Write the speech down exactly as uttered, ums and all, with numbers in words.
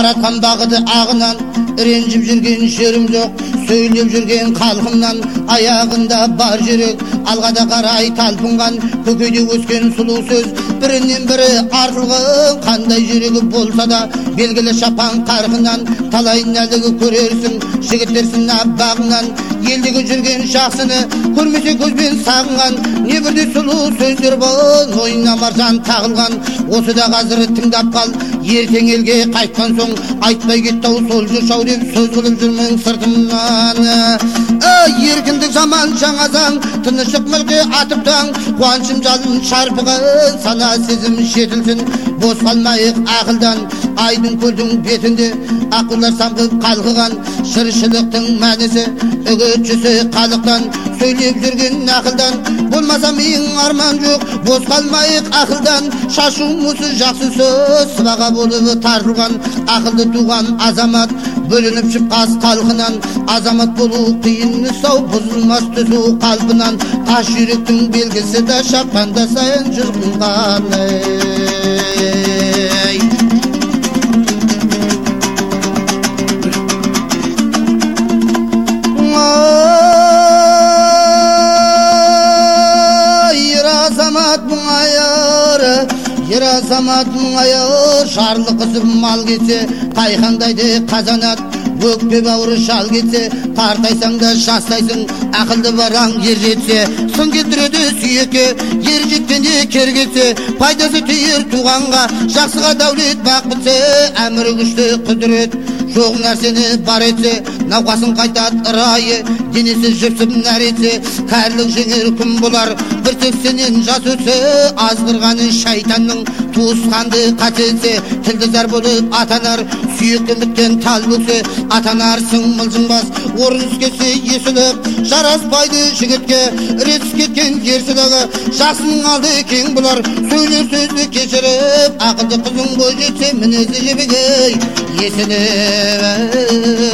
жаратқан бағыты ағынан, ренжіп жүрген жерім жоқ, сөйлеп жүрген халқымнан. Аяғында бар жүрек, алғада қарай талпынған, көкейде өскен сұлу сөз, бірінен бірі артылған. Қандай жүрегі болса да белгілі шапан қарқынан, талай нәлігі көрерсің, жігіттерсің бағынан. Елдегі жүрген жақсыны көрмесе көзбен сағынған, не бірде сұлу сөздер бол, ойына маржан тағылған. Осы да қазір тыңдап қал, ертең елге қайтқан соң айтпай кеттау сол жүршау деп сөз қылып жүрмін сыртымнан. Еркіндік заман жаңа заң, тыныштық мүлкі атып таң, қуанышым жалын шарпыған, сана сезім жетілсін. Бос қалмайық ақылдан, айдың көлдің бетінде ақылдар самғып қалғыған. Шыршылықтың мәнісі үгітшісі қалықтан, сөйлеп жүрген ақылдан. Болмаса мен арман жоқ, бос қалмайық ақылдан. Шашу мұсы жақсы сөз, сыбаға болып тартылған. Ақылды туған азамат бөлініп шыққас қалқынан. Азамат болу қиын сау, бұзылмас түсу қалпынан. Таш жүректің белгісі да шапқанда сайын жырғынған. Ер азамат мұңайыр, жарлы қызып мал кетсе, қайқаңдайды қазанат, өкпе бауыры шал кетсе, қартайсаң да жастайсың, ақылды бараң ер жетсе. Сын кетіреді сүйекке, ер жеткенде кер кетсе, пайдасы тиер туғанға, жақсыға дәулет бақ бітсе. Әмірі күшті құдірет, жоқ нәрсені бар етсе, науқасын қайтат ырайы, денесі жіпсіп нәр етсе. Кәрлік жеңер күн болар, бір сексеннен жас өтсе, азғырғаны шайтанның туысқанды қатесе. Тілді зар болып атанар, сүйекті біткен тал бөксе, атанарсың мылжыңбас, орын іскесе есіліп. Жараспайды жігітке ретіс кеткен ерсілігі, жақсының алды кең бұлар, сөйлер сөзді кешіріп. Ақылды қызың бой жетсе мінезі жебегей есіліп.